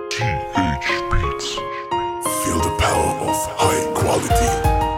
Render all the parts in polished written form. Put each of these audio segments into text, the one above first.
TH Beats. Feel the power of high quality.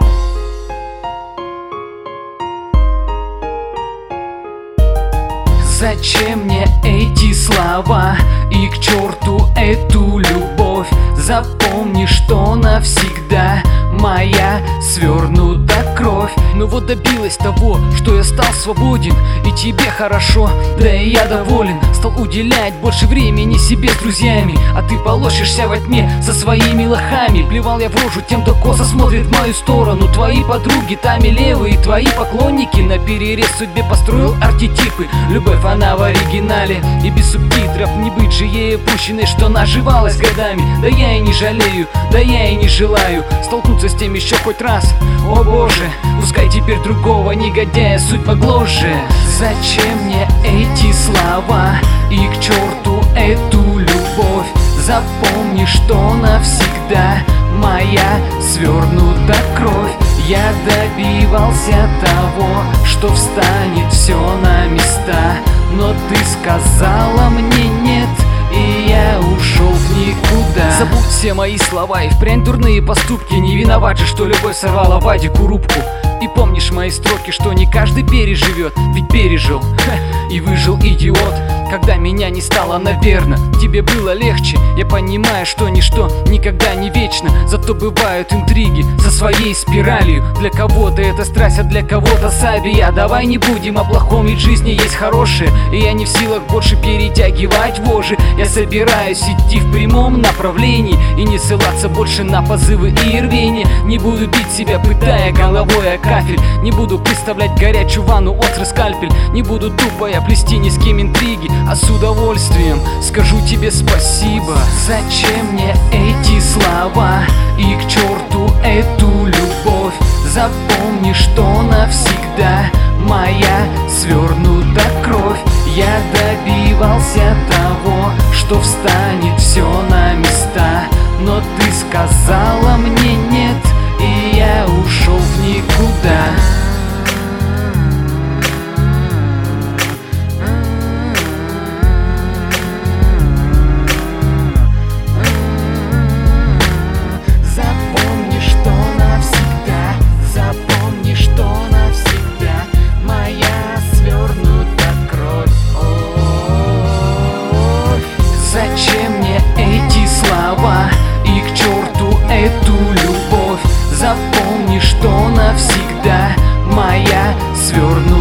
Зачем мне эти слова и к черту эту любовь? Запомни, что навсегда моя свернута кровь. Ну вот добилась того, что я стал свободен, и тебе хорошо, да и я доволен. Стал уделять больше времени себе с друзьями, а ты полощешься во тьме со своими лохами. Плевал я в рожу тем, кто косо смотрит в мою сторону. Твои подруги там и левые, твои поклонники. На перерез судьбе построил архетипы. Любовь она в оригинале и без субтитров. Не быть же ей опущенной, что наживалась годами. Да я и не жалею, да я и не желаю столкнуться с тем еще хоть раз. О боже, пускай теперь другого негодяя судьба гложет. Зачем мне эти слова и к черту эту любовь? Запомни, что навсегда моя свернута кровь. Я добивался того, что встанет все на места, но ты сказала мне нет, и я ушел в никуда. Забудь все мои слова и впрямь дурные поступки. Не виноват же, что любовь сорвала Вадику рубку. И помнишь мои строки, что не каждый переживет, ведь пережил, и выжил идиот. Когда меня не стало, наверно, тебе было легче. Я понимаю, что ничто никогда не вечно. Зато бывают интриги со своей спиралью. Для кого-то это страсть, а для кого-то сабия. Давай не будем о плохом, ведь в жизни есть хорошее. И я не в силах больше перетягивать вожжи. Я собираюсь идти в прямом направлении и не ссылаться больше на позывы и рвение. Не буду бить себя, пытая головой о кафель. Не буду представлять горячую ванну, острый скальпель. Не буду тупо я плести ни с кем интриги, а с удовольствием скажу тебе спасибо. Зачем мне эти слова и к черту эту любовь? Запомни, что навсегда моя свернута кровь. Я добивался того, что встанет все на места, но ты сказала мне нет, и я ушел в никуда. Зачем мне эти слова и к черту эту любовь? Запомни, что навсегда моя свернута